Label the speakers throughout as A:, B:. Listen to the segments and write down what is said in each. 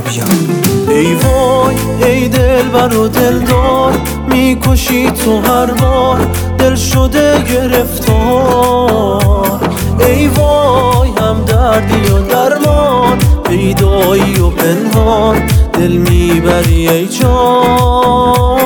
A: ای وای ای دلبر و دلدار، میکشی تو هر بار دل شده گرفتار. ای وای هم دردی و درمان، پیدایی و پنهان دل میبری ای جان.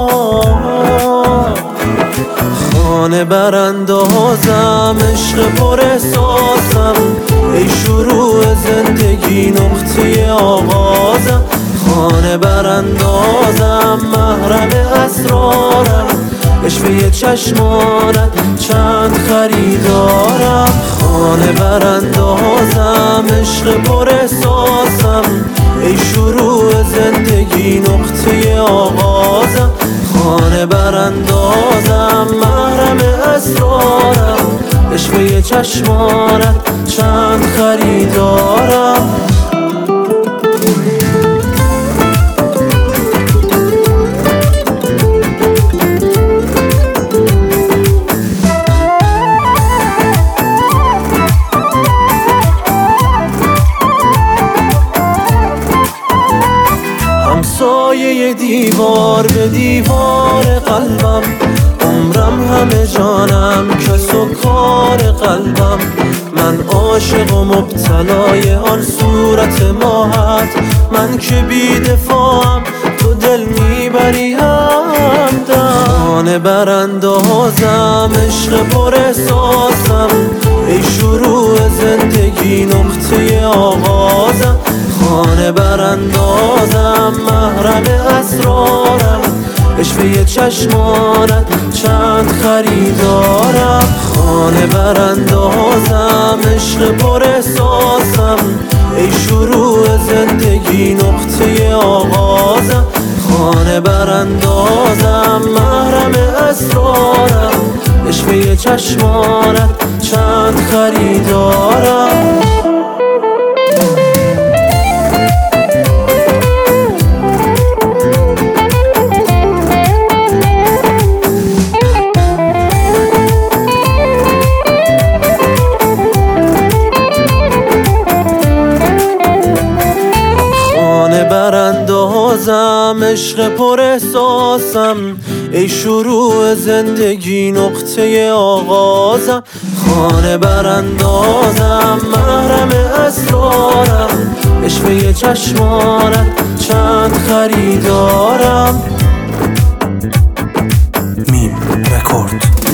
A: خانه براندازم عشق پر احساسم، ای شروع زندگی نقطه آغازم. خانه براندازم محرم اسرارم، عشوه چشمانت چند خریدارم. خانه براندازم عشق پر احساسم، ای شروع زندگی نقطه آغازم. خانه براندازم محرم اسرارم، عشوه چشمانت چند خریدارم. همسایه دیوار به دیوار قلبم، عمرم همه جانم کس و کار قلبم. من عاشق و مبتلای آن صورت ماهت، من که بی دفاعم تو دل میبری همدم. خانه براندازم عشق پر احساسم، ای شروع زندگی نقطه آغازم. خانه براندازم محرم اسرارم، عشوه چشمانت چند خریدارم. خانه براندازم عشق پر احساسم، ای شروع زندگی نقطه آغازم. خانه براندازم محرم اسرارم، عشوه چشمانت چند خریدارم. براندازم عشق پر احساسم، ای شروع زندگی نقطه آغازم. خانه براندازم محرم اسرارم، عشوه چشمانت چند خریدارم.
B: میم رکورد.